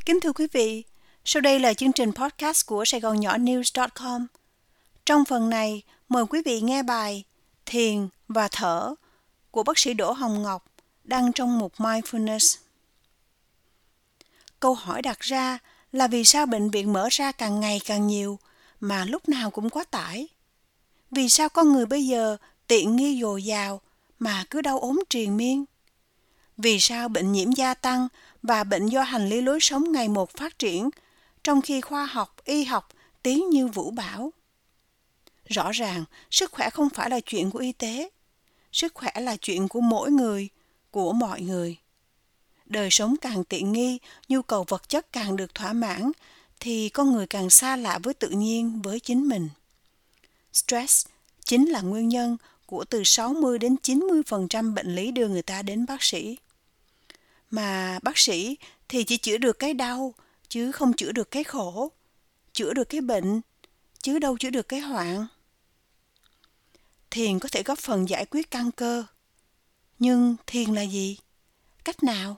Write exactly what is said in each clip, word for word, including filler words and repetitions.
Kính thưa quý vị, sau đây là chương trình podcast của Sài Gòn Nhỏ News chấm com. Trong phần này, mời quý vị nghe bài Thiền và Thở của bác sĩ Đỗ Hồng Ngọc đăng trong mục Mindfulness. Câu hỏi đặt ra là vì sao bệnh viện mở ra càng ngày càng nhiều mà lúc nào cũng quá tải? Vì sao con người bây giờ tiện nghi dồi dào mà cứ đau ốm triền miên? Vì sao bệnh nhiễm gia tăng và bệnh do hành lý lối sống ngày một phát triển, trong khi khoa học, y học tiến như vũ bão? Rõ ràng, sức khỏe không phải là chuyện của y tế. Sức khỏe là chuyện của mỗi người, của mọi người. Đời sống càng tiện nghi, nhu cầu vật chất càng được thỏa mãn, thì con người càng xa lạ với tự nhiên, với chính mình. Stress chính là nguyên nhân của từ sáu mươi đến chín mươi phần trăm bệnh lý đưa người ta đến bác sĩ. Mà bác sĩ thì chỉ chữa được cái đau, chứ không chữa được cái khổ. Chữa được cái bệnh, chứ đâu chữa được cái hoạn. Thiền có thể góp phần giải quyết căn cơ. Nhưng thiền là gì? Cách nào?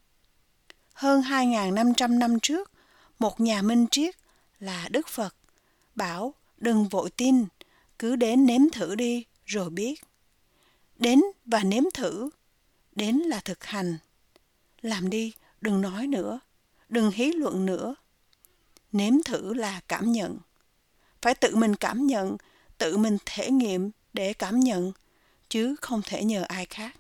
Hơn hai nghìn năm trăm năm trước, một nhà minh triết là Đức Phật bảo đừng vội tin, cứ đến nếm thử đi rồi biết. Đến và nếm thử, đến là thực hành. Làm đi, đừng nói nữa, đừng hí luận nữa. Nếm thử là cảm nhận. Phải tự mình cảm nhận, tự mình thể nghiệm để cảm nhận, chứ không thể nhờ ai khác.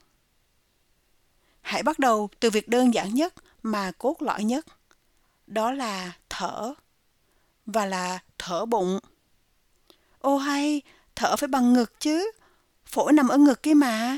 Hãy bắt đầu từ việc đơn giản nhất mà cốt lõi nhất. Đó là thở. Và là thở bụng. Ô hay, thở phải bằng ngực chứ. Phổi nằm ở ngực kia mà.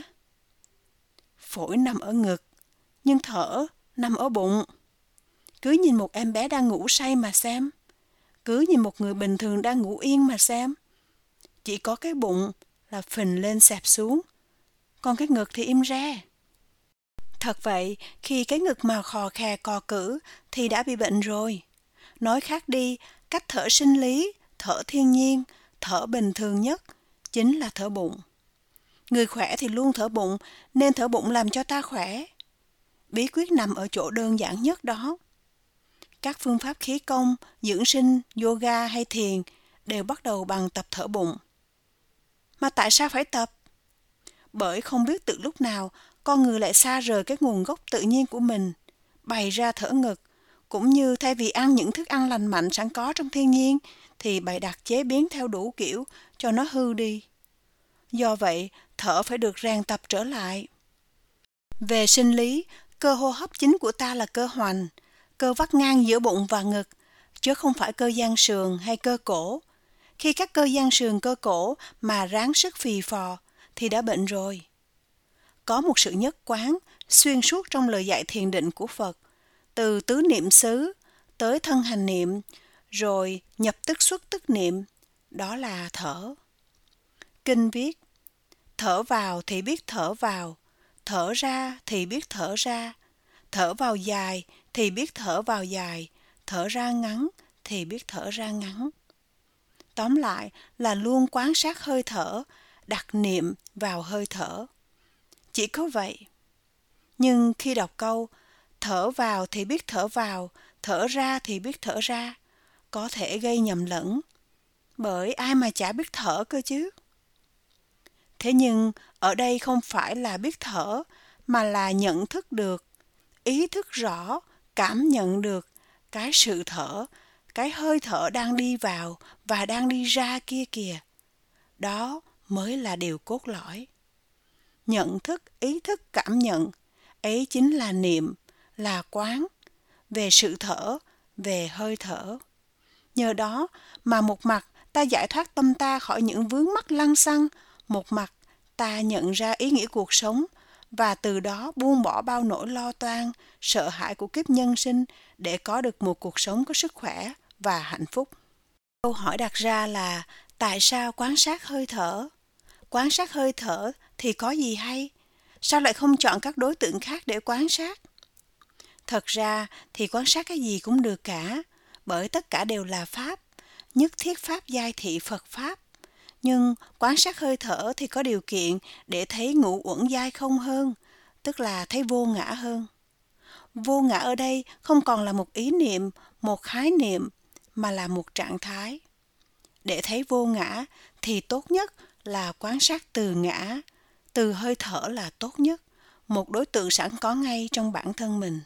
Phổi nằm ở ngực, nhưng thở nằm ở bụng. Cứ nhìn một em bé đang ngủ say mà xem. Cứ nhìn một người bình thường đang ngủ yên mà xem. Chỉ có cái bụng là phình lên xẹp xuống. Còn cái ngực thì im re. Thật vậy, khi cái ngực mà khò khè cò cử thì đã bị bệnh rồi. Nói khác đi, cách thở sinh lý, thở thiên nhiên, thở bình thường nhất chính là thở bụng. Người khỏe thì luôn thở bụng, nên thở bụng làm cho ta khỏe. Bí quyết nằm ở chỗ đơn giản nhất đó. Các phương pháp khí công, dưỡng sinh, yoga hay thiền đều bắt đầu bằng tập thở bụng. Mà tại sao phải tập? Bởi không biết từ lúc nào con người lại xa rời cái nguồn gốc tự nhiên của mình, bày ra thở ngực, cũng như thay vì ăn những thức ăn lành mạnh sẵn có trong thiên nhiên, thì bày đặt chế biến theo đủ kiểu cho nó hư đi. Do vậy, thở phải được rèn tập trở lại. Về sinh lý, cơ hô hấp chính của ta là cơ hoành, cơ vắt ngang giữa bụng và ngực, chứ không phải cơ giang sườn hay cơ cổ. Khi các cơ giang sườn cơ cổ mà ráng sức phì phò, thì đã bệnh rồi. Có một sự nhất quán, xuyên suốt trong lời dạy thiền định của Phật, từ tứ niệm xứ tới thân hành niệm, rồi nhập tức xuất tức niệm, đó là thở. Kinh viết, thở vào thì biết thở vào, thở ra thì biết thở ra, thở vào dài thì biết thở vào dài, thở ra ngắn thì biết thở ra ngắn. Tóm lại là luôn quan sát hơi thở, đặt niệm vào hơi thở. Chỉ có vậy. Nhưng khi đọc câu thở vào thì biết thở vào, thở ra thì biết thở ra, có thể gây nhầm lẫn. Bởi ai mà chả biết thở cơ chứ. Thế nhưng ở đây không phải là biết thở, mà là nhận thức được, ý thức rõ, cảm nhận được cái sự thở, cái hơi thở đang đi vào và đang đi ra kia kìa. Đó mới là điều cốt lõi. Nhận thức, ý thức, cảm nhận, ấy chính là niệm, là quán, về sự thở, về hơi thở. Nhờ đó mà một mặt ta giải thoát tâm ta khỏi những vướng mắc lăng xăng, một mặt ta nhận ra ý nghĩa cuộc sống, và từ đó buông bỏ bao nỗi lo toan, sợ hãi của kiếp nhân sinh để có được một cuộc sống có sức khỏe và hạnh phúc. Câu hỏi đặt ra là tại sao quan sát hơi thở? Quan sát hơi thở thì có gì hay? Sao lại không chọn các đối tượng khác để quan sát? Thật ra thì quan sát cái gì cũng được cả, bởi tất cả đều là Pháp, nhất thiết Pháp giai thị Phật Pháp. Nhưng quan sát hơi thở thì có điều kiện để thấy ngũ uẩn giai không hơn, tức là thấy vô ngã hơn. Vô ngã ở đây không còn là một ý niệm, một khái niệm, mà là một trạng thái. Để thấy vô ngã thì tốt nhất là quan sát từ ngã, từ hơi thở là tốt nhất, một đối tượng sẵn có ngay trong bản thân mình.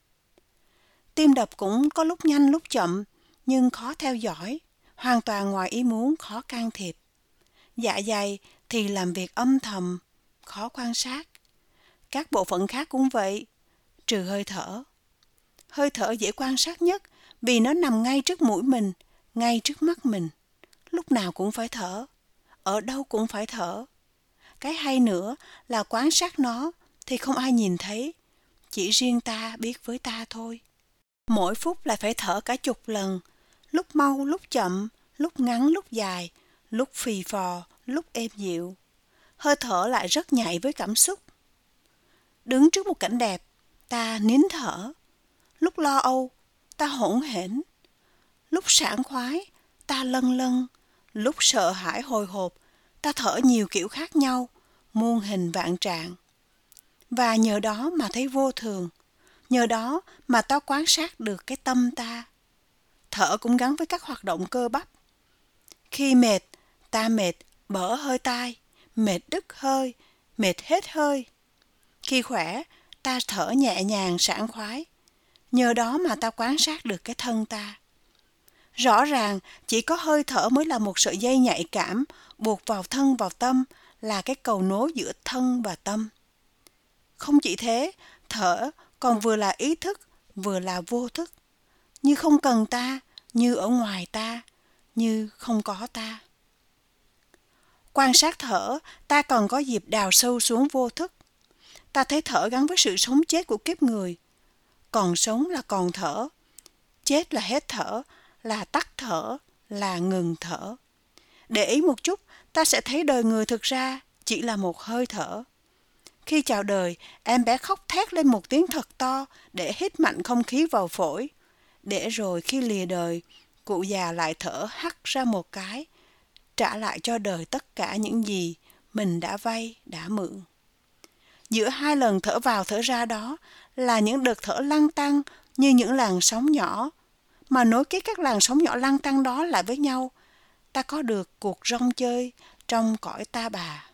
Tim đập cũng có lúc nhanh lúc chậm, nhưng khó theo dõi, hoàn toàn ngoài ý muốn, khó can thiệp. Dạ dày thì làm việc âm thầm, khó quan sát. Các bộ phận khác cũng vậy, trừ hơi thở. Hơi thở dễ quan sát nhất vì nó nằm ngay trước mũi mình, ngay trước mắt mình. Lúc nào cũng phải thở, ở đâu cũng phải thở. Cái hay nữa là quan sát nó thì không ai nhìn thấy, chỉ riêng ta biết với ta thôi. Mỗi phút lại phải thở cả chục lần, lúc mau lúc chậm, lúc ngắn lúc dài, lúc phì phò, lúc êm dịu. Hơi thở lại rất nhạy với cảm xúc. Đứng trước một cảnh đẹp, ta nín thở. Lúc lo âu, ta hỗn hển. Lúc sảng khoái, ta lân lân. Lúc sợ hãi hồi hộp, ta thở nhiều kiểu khác nhau, muôn hình vạn trạng. Và nhờ đó mà thấy vô thường, nhờ đó mà ta quan sát được cái tâm ta. Thở cũng gắn với các hoạt động cơ bắp. Khi mệt, ta mệt bở hơi tai, mệt đứt hơi, mệt hết hơi. Khi khỏe, ta thở nhẹ nhàng sảng khoái. Nhờ đó mà ta quan sát được cái thân ta. Rõ ràng chỉ có hơi thở mới là một sợi dây nhạy cảm buộc vào thân vào tâm, là cái cầu nối giữa thân và tâm. Không chỉ thế, thở còn vừa là ý thức, vừa là vô thức. Như không cần ta, như ở ngoài ta, như không có ta. Quan sát thở, ta còn có dịp đào sâu xuống vô thức. Ta thấy thở gắn với sự sống chết của kiếp người. Còn sống là còn thở, chết là hết thở, là tắt thở, là ngừng thở. Để ý một chút, ta sẽ thấy đời người thực ra chỉ là một hơi thở. Khi chào đời, em bé khóc thét lên một tiếng thật to để hít mạnh không khí vào phổi. Để rồi khi lìa đời, cụ già lại thở hắt ra một cái, trả lại cho đời tất cả những gì mình đã vay, đã mượn. Giữa hai lần thở vào thở ra đó là những đợt thở lăn tăn như những làn sóng nhỏ, mà nối kết các làn sóng nhỏ lăn tăn đó lại với nhau, ta có được cuộc rong chơi trong cõi ta bà.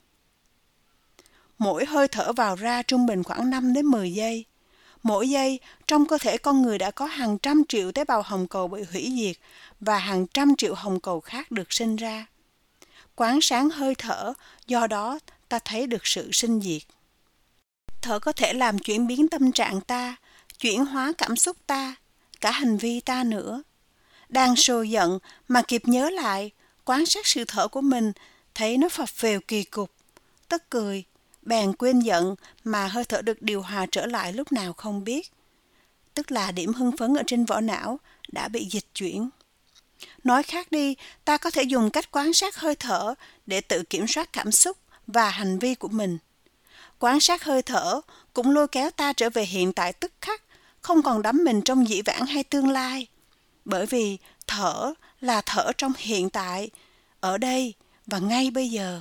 Mỗi hơi thở vào ra trung bình khoảng năm đến mười giây. Mỗi giây, trong cơ thể con người đã có hàng trăm triệu tế bào hồng cầu bị hủy diệt và hàng trăm triệu hồng cầu khác được sinh ra. Quán sáng hơi thở, do đó ta thấy được sự sinh diệt. Thở có thể làm chuyển biến tâm trạng ta, chuyển hóa cảm xúc ta, cả hành vi ta nữa. Đang sôi giận mà kịp nhớ lại, quan sát sự thở của mình, thấy nó phập phều kỳ cục, tức cười, bèn quên giận mà hơi thở được điều hòa trở lại lúc nào không biết. Tức là điểm hưng phấn ở trên vỏ não đã bị dịch chuyển. Nói khác đi, ta có thể dùng cách quan sát hơi thở để tự kiểm soát cảm xúc và hành vi của mình. Quan sát hơi thở cũng lôi kéo ta trở về hiện tại tức khắc, không còn đắm mình trong dĩ vãng hay tương lai. Bởi vì thở là thở trong hiện tại, ở đây và ngay bây giờ.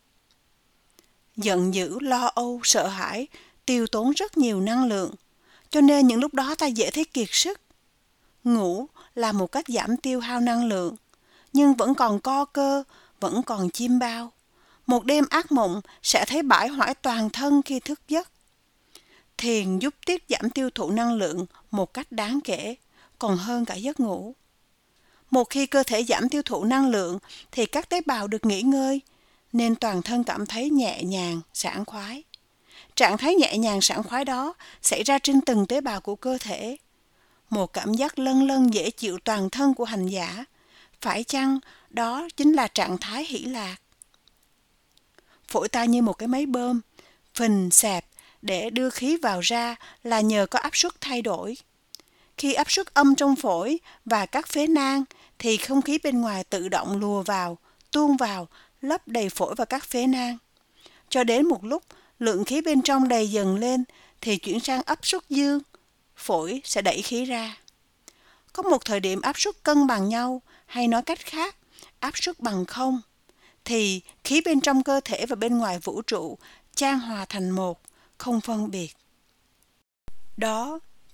Giận dữ, lo âu, sợ hãi tiêu tốn rất nhiều năng lượng, cho nên những lúc đó ta dễ thấy kiệt sức. Ngủ là một cách giảm tiêu hao năng lượng, nhưng vẫn còn co cơ, vẫn còn chiêm bao. Một đêm ác mộng sẽ thấy bãi hoại toàn thân khi thức giấc. Thiền giúp tiết giảm tiêu thụ năng lượng một cách đáng kể, còn hơn cả giấc ngủ. Một khi cơ thể giảm tiêu thụ năng lượng thì các tế bào được nghỉ ngơi, nên toàn thân cảm thấy nhẹ nhàng, sảng khoái. Trạng thái nhẹ nhàng sảng khoái đó xảy ra trên từng tế bào của cơ thể. Một cảm giác lân lân dễ chịu toàn thân của hành giả. Phải chăng đó chính là trạng thái hỷ lạc? Phổi ta như một cái máy bơm, phình xẹp để đưa khí vào ra là nhờ có áp suất thay đổi. Khi áp suất âm trong phổi và các phế nang thì không khí bên ngoài tự động lùa vào, tuôn vào, lấp đầy phổi và các phế nang. Cho đến một lúc lượng khí bên trong đầy dần lên thì chuyển sang áp suất dương, phổi sẽ đẩy khí ra. Có một thời điểm áp suất cân bằng nhau, hay nói cách khác, áp suất bằng không, thì khí bên trong cơ thể và bên ngoài vũ trụ chan hòa thành một, không phân biệt. Đó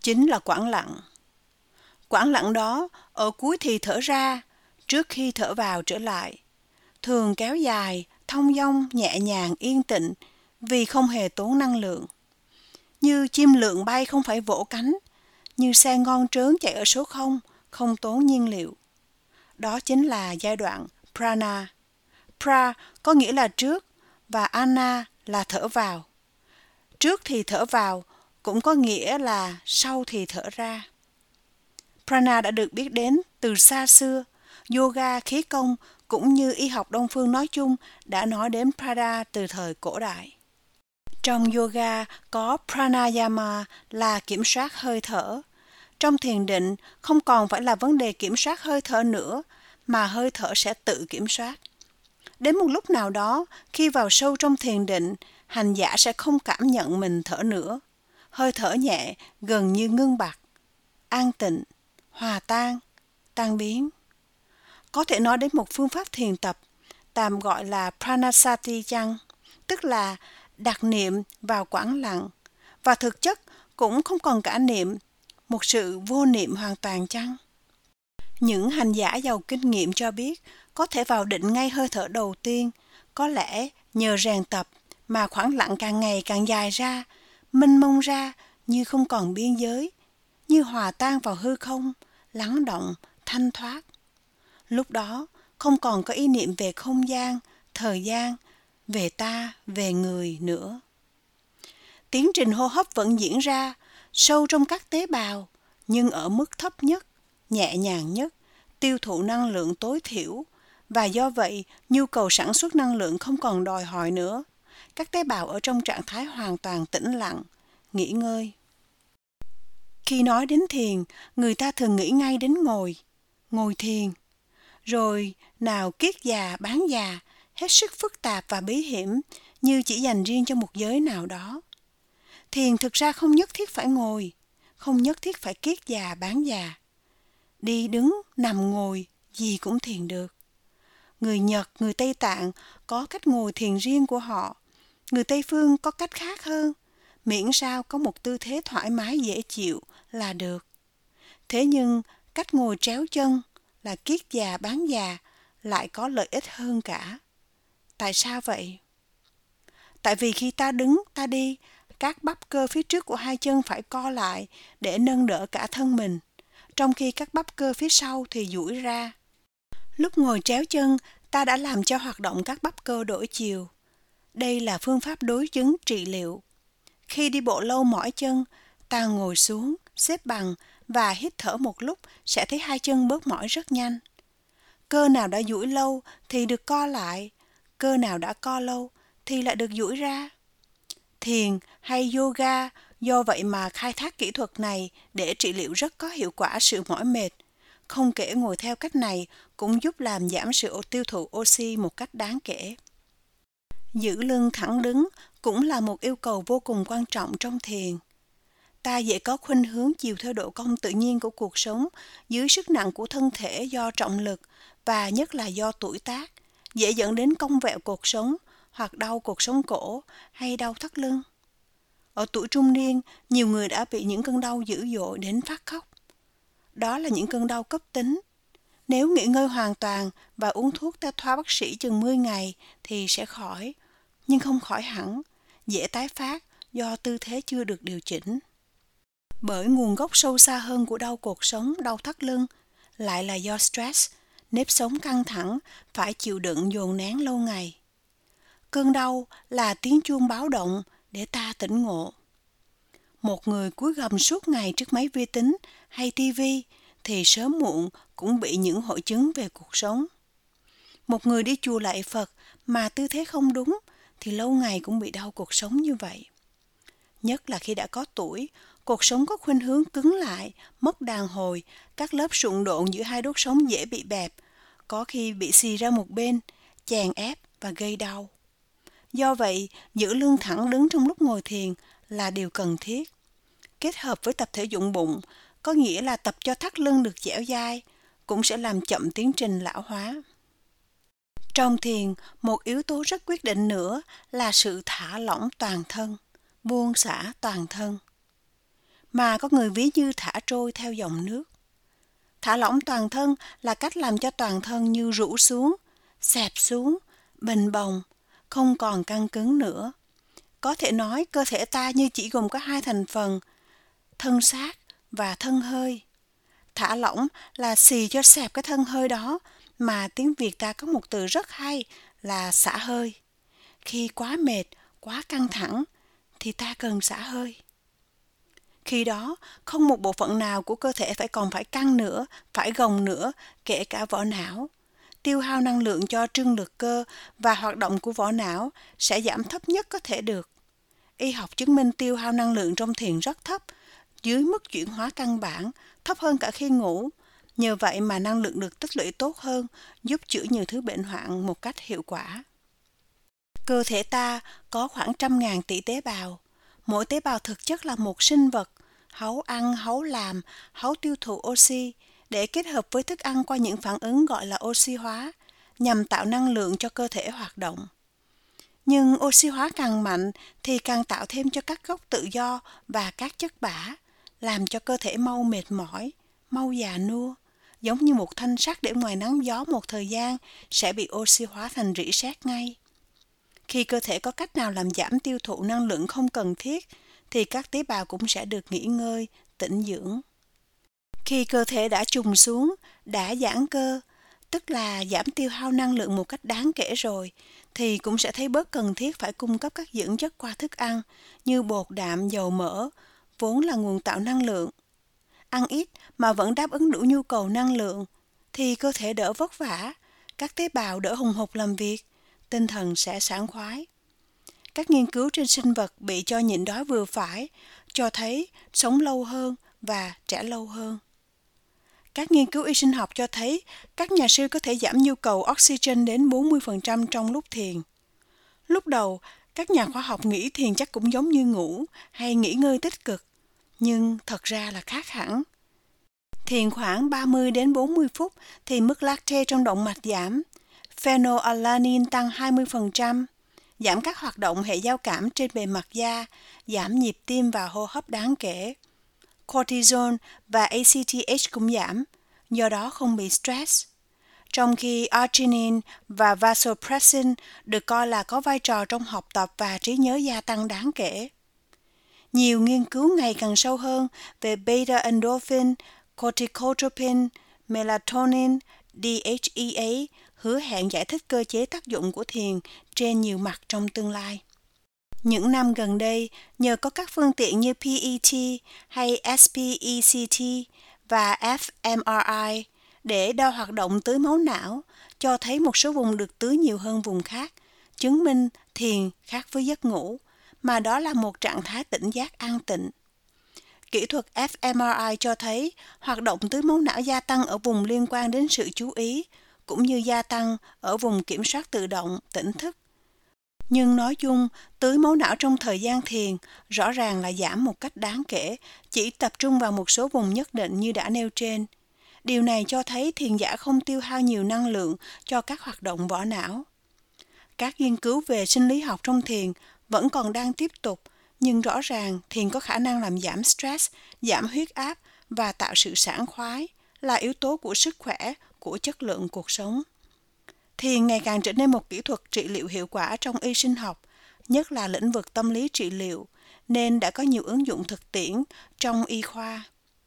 chính là quãng lặng. Quãng lặng đó ở cuối thì thở ra, trước khi thở vào trở lại, thường kéo dài, thong dong, nhẹ nhàng, yên tĩnh vì không hề tốn năng lượng. Như chim lượn bay không phải vỗ cánh, như xe ngon trớn chạy ở số không, không tốn nhiên liệu. Đó chính là giai đoạn prana. Pra có nghĩa là trước và ana là thở vào. Trước thì thở vào cũng có nghĩa là sau thì thở ra. Prana đã được biết đến từ xa xưa. Yoga, khí công cũng như y học Đông phương nói chung đã nói đến prana từ thời cổ đại. Trong yoga có pranayama là kiểm soát hơi thở. Trong thiền định không còn phải là vấn đề kiểm soát hơi thở nữa, mà hơi thở sẽ tự kiểm soát. Đến một lúc nào đó, khi vào sâu trong thiền định, hành giả sẽ không cảm nhận mình thở nữa. Hơi thở nhẹ, gần như ngưng bặt, an tịnh, hòa tan, tan biến. Có thể nói đến một phương pháp thiền tập, tạm gọi là pranasati chăng, tức là đặt niệm vào quãng lặng, và thực chất cũng không còn cả niệm, một sự vô niệm hoàn toàn chăng? Những hành giả giàu kinh nghiệm cho biết có thể vào định ngay hơi thở đầu tiên, có lẽ nhờ rèn tập mà khoảng lặng càng ngày càng dài ra, mênh mông ra như không còn biên giới, như hòa tan vào hư không, lắng động, thanh thoát. Lúc đó không còn có ý niệm về không gian, thời gian, về ta, về người nữa. Tiến trình hô hấp vẫn diễn ra sâu trong các tế bào, nhưng ở mức thấp nhất, nhẹ nhàng nhất, tiêu thụ năng lượng tối thiểu, và do vậy nhu cầu sản xuất năng lượng không còn đòi hỏi nữa. Các tế bào ở trong trạng thái hoàn toàn tĩnh lặng, nghỉ ngơi. Khi nói đến thiền, người ta thường nghĩ ngay đến ngồi, ngồi thiền. Rồi nào kiết già, bán già, hết sức phức tạp và bí hiểm, như chỉ dành riêng cho một giới nào đó. Thiền thực ra không nhất thiết phải ngồi, không nhất thiết phải kiết già, bán già. Đi đứng, nằm ngồi, gì cũng thiền được. Người Nhật, người Tây Tạng có cách ngồi thiền riêng của họ. Người Tây Phương có cách khác hơn, miễn sao có một tư thế thoải mái dễ chịu là được. Thế nhưng, cách ngồi tréo chân là kiết già, bán già lại có lợi ích hơn cả. Tại sao vậy? Tại vì khi ta đứng, ta đi, các bắp cơ phía trước của hai chân phải co lại để nâng đỡ cả thân mình, trong khi các bắp cơ phía sau thì duỗi ra. Lúc ngồi tréo chân, ta đã làm cho hoạt động các bắp cơ đổi chiều. Đây là phương pháp đối chứng trị liệu. Khi đi bộ lâu mỏi chân, ta ngồi xuống, xếp bằng và hít thở một lúc sẽ thấy hai chân bớt mỏi rất nhanh. Cơ nào đã duỗi lâu thì được co lại, cơ nào đã co lâu thì lại được duỗi ra. Thiền hay yoga do vậy mà khai thác kỹ thuật này để trị liệu rất có hiệu quả sự mỏi mệt. Không kể ngồi theo cách này cũng giúp làm giảm sự tiêu thụ oxy một cách đáng kể. Giữ lưng thẳng đứng cũng là một yêu cầu vô cùng quan trọng trong thiền. Ta dễ có khuynh hướng chiều theo độ cong tự nhiên của cuộc sống dưới sức nặng của thân thể do trọng lực và nhất là do tuổi tác, dễ dẫn đến cong vẹo cột sống hoặc đau cột sống cổ hay đau thắt lưng. Ở tuổi trung niên, nhiều người đã bị những cơn đau dữ dội đến phát khóc. Đó là những cơn đau cấp tính. Nếu nghỉ ngơi hoàn toàn và uống thuốc theo thoa bác sĩ chừng mười ngày thì sẽ khỏi, nhưng không khỏi hẳn, dễ tái phát do tư thế chưa được điều chỉnh. Bởi nguồn gốc sâu xa hơn của đau cột sống, đau thắt lưng lại là do stress, nếp sống căng thẳng, phải chịu đựng dồn nén lâu ngày. Cơn đau là tiếng chuông báo động để ta tỉnh ngộ. Một người cúi gằm suốt ngày trước máy vi tính hay tivi thì sớm muộn cũng bị những hội chứng về cuộc sống. Một người đi chùa lạy Phật mà tư thế không đúng thì lâu ngày cũng bị đau cuộc sống như vậy. Nhất là khi đã có tuổi, cuộc sống có khuynh hướng cứng lại, mất đàn hồi, các lớp sụn độn giữa hai đốt sống dễ bị bẹp, có khi bị xì ra một bên, chèn ép và gây đau. Do vậy, giữ lưng thẳng đứng trong lúc ngồi thiền là điều cần thiết. Kết hợp với tập thể dụng bụng, có nghĩa là tập cho thắt lưng được dẻo dai, cũng sẽ làm chậm tiến trình lão hóa. Trong thiền, một yếu tố rất quyết định nữa là sự thả lỏng toàn thân, buông xả toàn thân. mà có người ví như thả trôi theo dòng nước. Thả lỏng toàn thân là cách làm cho toàn thân như rũ xuống, xẹp xuống, bềnh bồng, không còn căng cứng nữa. Có thể nói cơ thể ta như chỉ gồm có hai thành phần, thân xác và thân hơi. Thả lỏng là xì cho xẹp cái thân hơi đó, mà tiếng Việt ta có một từ rất hay là xả hơi. Khi quá mệt, quá căng thẳng thì ta cần xả hơi. Khi đó, không một bộ phận nào của cơ thể phải còn phải căng nữa, phải gồng nữa, kể cả vỏ não. Tiêu hao năng lượng cho trương lực cơ và hoạt động của vỏ não sẽ giảm thấp nhất có thể được. Y học chứng minh tiêu hao năng lượng trong thiền rất thấp, dưới mức chuyển hóa căn bản, thấp hơn cả khi ngủ. Nhờ vậy mà năng lượng được tích lũy tốt hơn, giúp chữa nhiều thứ bệnh hoạn một cách hiệu quả. Cơ thể ta có khoảng trăm ngàn tỷ tế bào. Mỗi tế bào thực chất là một sinh vật, háu ăn, háu làm, háu tiêu thụ oxy, để kết hợp với thức ăn qua những phản ứng gọi là oxy hóa, nhằm tạo năng lượng cho cơ thể hoạt động. Nhưng oxy hóa càng mạnh thì càng tạo thêm cho các gốc tự do và các chất bã, làm cho cơ thể mau mệt mỏi, mau già nua, giống như một thanh sắt để ngoài nắng gió một thời gian sẽ bị oxy hóa thành rỉ sét ngay. Khi cơ thể có cách nào làm giảm tiêu thụ năng lượng không cần thiết, thì các tế bào cũng sẽ được nghỉ ngơi, tĩnh dưỡng. Khi cơ thể đã trùng xuống, đã giãn cơ, tức là giảm tiêu hao năng lượng một cách đáng kể rồi, thì cũng sẽ thấy bớt cần thiết phải cung cấp các dưỡng chất qua thức ăn như bột đạm, dầu mỡ, vốn là nguồn tạo năng lượng. Ăn ít mà vẫn đáp ứng đủ nhu cầu năng lượng, thì cơ thể đỡ vất vả, các tế bào đỡ hùng hục làm việc, tinh thần sẽ sảng khoái. Các nghiên cứu trên sinh vật bị cho nhịn đói vừa phải, cho thấy sống lâu hơn và trẻ lâu hơn. Các nghiên cứu y sinh học cho thấy các nhà sư có thể giảm nhu cầu oxygen đến bốn mươi phần trăm trong lúc thiền. Lúc đầu, các nhà khoa học nghĩ thiền chắc cũng giống như ngủ hay nghỉ ngơi tích cực, nhưng thật ra là khác hẳn. Thiền khoảng ba mươi đến bốn mươi phút thì mức lactate trong động mạch giảm, phenylalanine tăng hai mươi phần trăm, giảm các hoạt động hệ giao cảm trên bề mặt da, giảm nhịp tim và hô hấp đáng kể. Cortisol và a xê tê hát cũng giảm, do đó không bị stress. Trong khi arginine và vasopressin được coi là có vai trò trong học tập và trí nhớ gia tăng đáng kể. Nhiều nghiên cứu ngày càng sâu hơn về beta endorphin, corticotropin, melatonin, đê hát e a hứa hẹn giải thích cơ chế tác dụng của thiền trên nhiều mặt trong tương lai. Những năm gần đây, nhờ có các phương tiện như pê e tê hay ét pê e xê tê và ép em rờ i để đo hoạt động tưới máu não, cho thấy một số vùng được tưới nhiều hơn vùng khác, chứng minh thiền khác với giấc ngủ, mà đó là một trạng thái tỉnh giác an tịnh. Kỹ thuật ép em rờ i cho thấy hoạt động tưới máu não gia tăng ở vùng liên quan đến sự chú ý, cũng như gia tăng ở vùng kiểm soát tự động, tỉnh thức. Nhưng nói chung, tưới máu não trong thời gian thiền rõ ràng là giảm một cách đáng kể, chỉ tập trung vào một số vùng nhất định như đã nêu trên. Điều này cho thấy thiền giả không tiêu hao nhiều năng lượng cho các hoạt động vỏ não. Các nghiên cứu về sinh lý học trong thiền vẫn còn đang tiếp tục, nhưng rõ ràng thiền có khả năng làm giảm stress, giảm huyết áp và tạo sự sảng khoái, là yếu tố của sức khỏe, của chất lượng cuộc sống. Thiền ngày càng trở nên một kỹ thuật trị liệu hiệu quả trong y sinh học, nhất là lĩnh vực tâm lý trị liệu, nên đã có nhiều ứng dụng thực tiễn trong y khoa.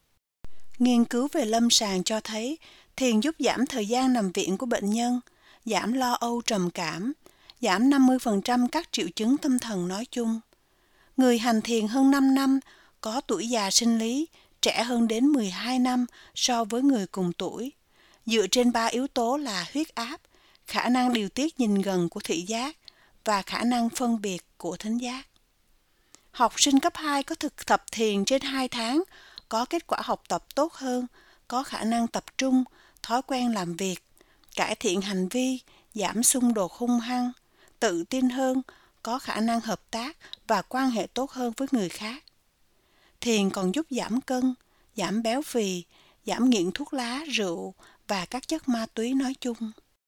Nghiên cứu về lâm sàng cho thấy thiền giúp giảm thời gian nằm viện của bệnh nhân, giảm lo âu trầm cảm, giảm năm mươi phần trăm các triệu chứng tâm thần nói chung. Người hành thiền hơn năm năm có tuổi già sinh lý trẻ hơn đến mười hai năm so với người cùng tuổi, dựa trên ba yếu tố là huyết áp, khả năng điều tiết nhìn gần của thị giác và khả năng phân biệt của thính giác. Học sinh cấp hai có thực tập thiền trên hai tháng, có kết quả học tập tốt hơn, có khả năng tập trung, thói quen làm việc, cải thiện hành vi, giảm xung đột hung hăng, tự tin hơn, có khả năng hợp tác và quan hệ tốt hơn với người khác. Thiền còn giúp giảm cân, giảm béo phì, giảm nghiện thuốc lá, rượu và các chất ma túy nói chung.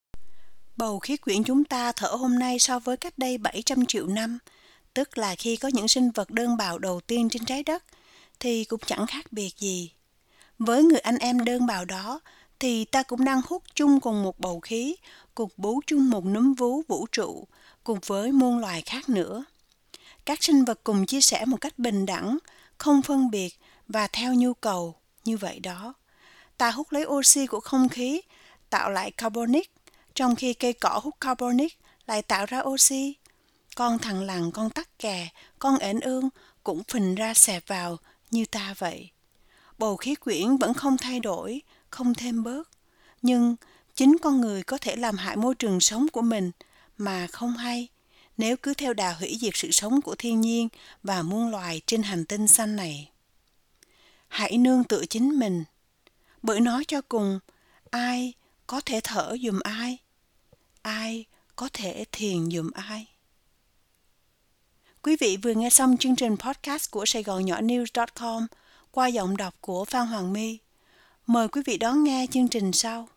Bầu khí quyển chúng ta thở hôm nay so với cách đây bảy trăm triệu năm, tức là khi có những sinh vật đơn bào đầu tiên trên trái đất, thì cũng chẳng khác biệt gì. Với người anh em đơn bào đó thì ta cũng đang hút chung cùng một bầu khí, cùng bú chung một núm vú vũ trụ, cùng với muôn loài khác nữa. Các sinh vật cùng chia sẻ một cách bình đẳng, không phân biệt và theo nhu cầu như vậy đó. Ta hút lấy oxy của không khí, tạo lại carbonic, trong khi cây cỏ hút carbonic lại tạo ra oxy. Con thằn lằn, con tắc kè, con ếnh ương cũng phình ra xẹp vào như ta vậy. Bầu khí quyển vẫn không thay đổi, không thêm bớt. Nhưng chính con người có thể làm hại môi trường sống của mình mà không hay, nếu cứ theo đà hủy diệt sự sống của thiên nhiên và muôn loài trên hành tinh xanh này. Hãy nương tựa chính mình, bởi nói cho cùng, ai có thể thở giùm ai? Ai có thể thiền giùm ai? Quý vị vừa nghe xong chương trình podcast của Sài Gòn Nhỏ News chấm com qua giọng đọc của Phan Hoàng My. Mời quý vị đón nghe chương trình sau.